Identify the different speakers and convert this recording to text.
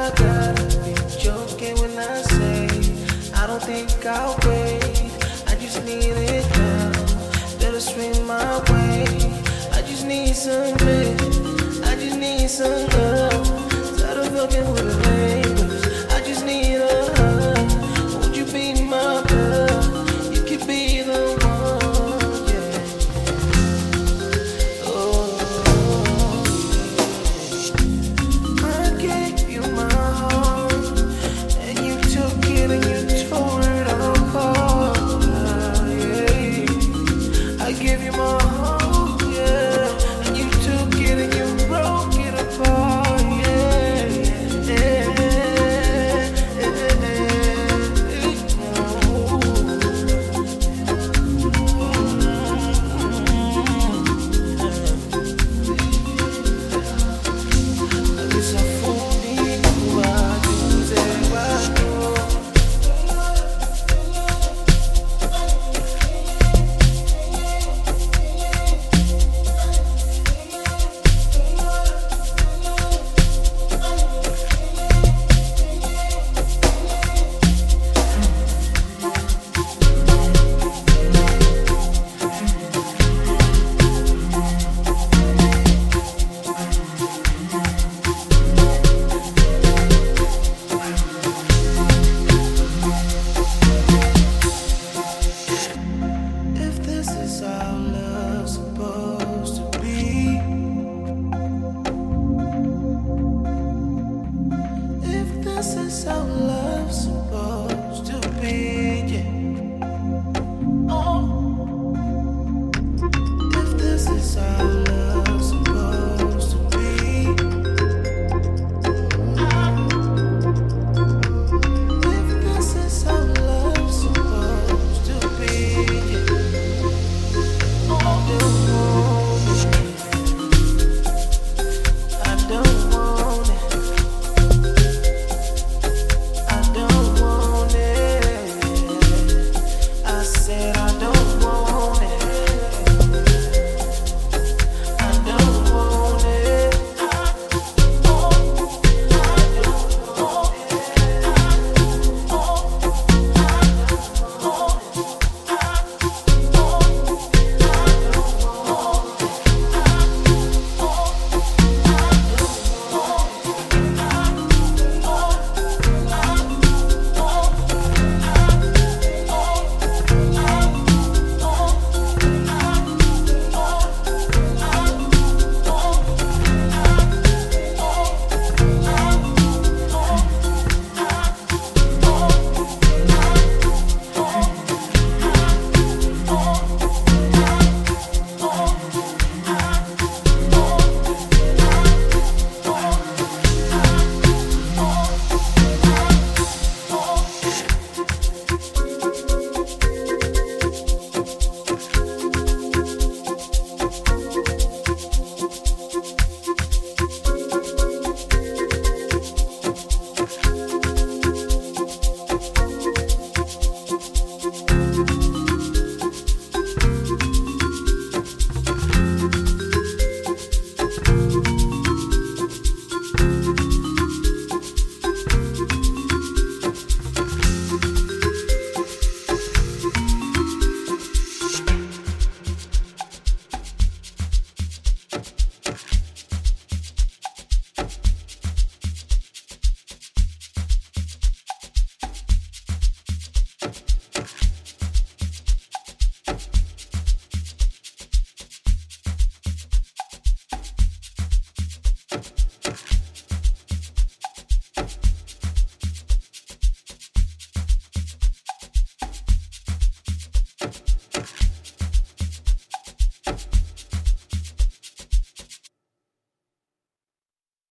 Speaker 1: I gotta be joking when I say I don't think I'll wait. I just need it now. Better swing my way. I just need some bliss. I just need some love. Tired of fucking with the labels. I just need a hug. Won't you be my blood? You could be the one, yeah. Oh, I gave you my heart, and you took it and you tore it apart, yeah. I gave you my heart, yeah, and you took it and you broke it apart, yeah, yeah, Esa funiva tuzewato. If this is how love's supposed to be, if this is how love's supposed